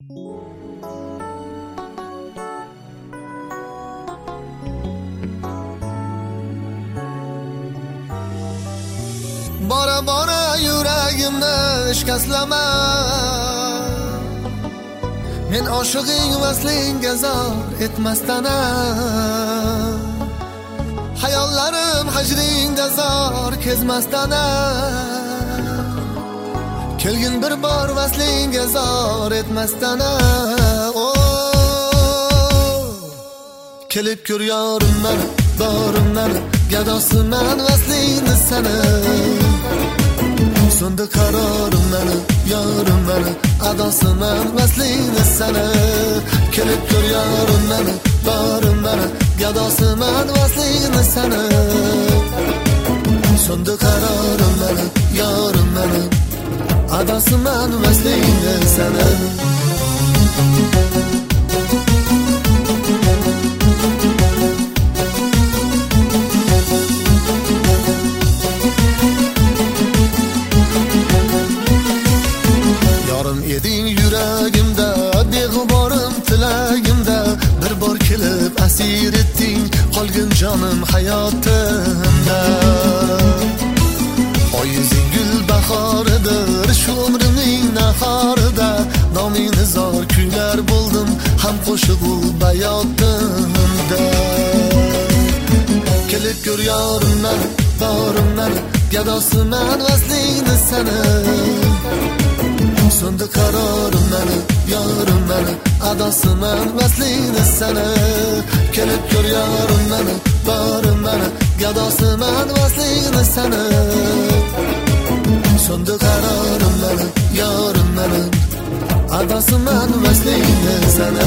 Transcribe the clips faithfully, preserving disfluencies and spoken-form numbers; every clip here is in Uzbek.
Bora bora yuragimni shikastlama. Men oshig'ing vaslingga zor etmasdan hayollarim hajringda zor kezmasdan kelgin bir bor vaslingga zor etmasdan oh kelib ko'r yorim meni borim meni gadosiman vaslingni sani so'ndi qarorim meni yorim meni adosiman vaslingni sani kelib ko'r yorim meni borim meni gadosiman vaslingni sani so'ndi qarorim meni yorim meni adosiman vaslingni sani eding yuragimda beg'uborim tilagimda bir bor kelib asir etding qolgin jonim hayotimda oyizing gul bahoridir shu umrimning nahorida nomingni zor kuylar bo'ldim ham qo'shig'u bayotimda kelib ko'r yorim meni borim meni gadosiman vaslingni sani so'ndi qarorim meni yorim meni adosiman vaslingni sani kelib ko'r yorim meni borim meni gadosiman vaslingni sani so'ndi qarorim meni yorim meni adosiman vaslingni sani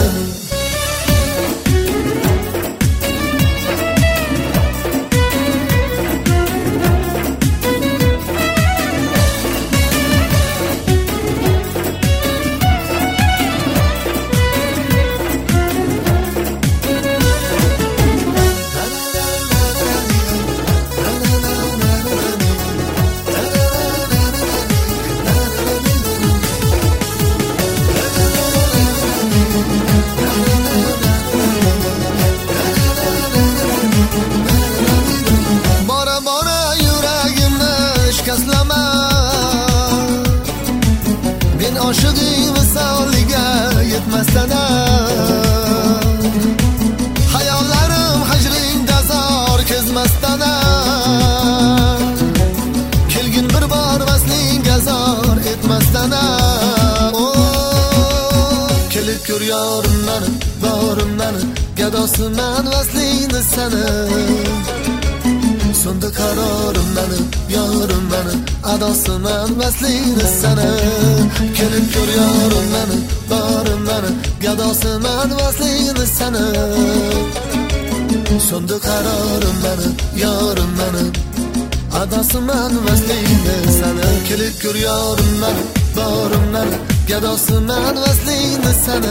men oshig'ing visoliga yetmasdan hayollarim hajringda zor kezmasdan kelgin bir bor vaslingga zor etmasdan oh kelib ko'r yorim meni borim meni gadosiman vaslingni sani so'ndi qarorim meni yorim meni adosiman vaslingni sani kelib ko'r yorim meni borim meni gadosiman vaslingni sani so'ndi qarorim meni yorim meni adosiman vaslingni sani kelib ko'r yorim meni borim meni gadosiman vaslingni sani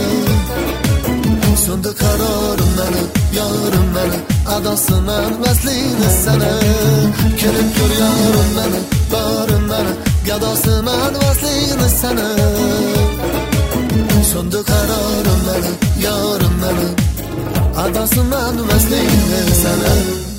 so'ndi qarorim meni yorim meni adosiman vaslingni sani kelib ko'r yorim meni borim meni gadosiman vaslingni sani so'ndi qarorim meni yorim meni adosiman vaslingni sani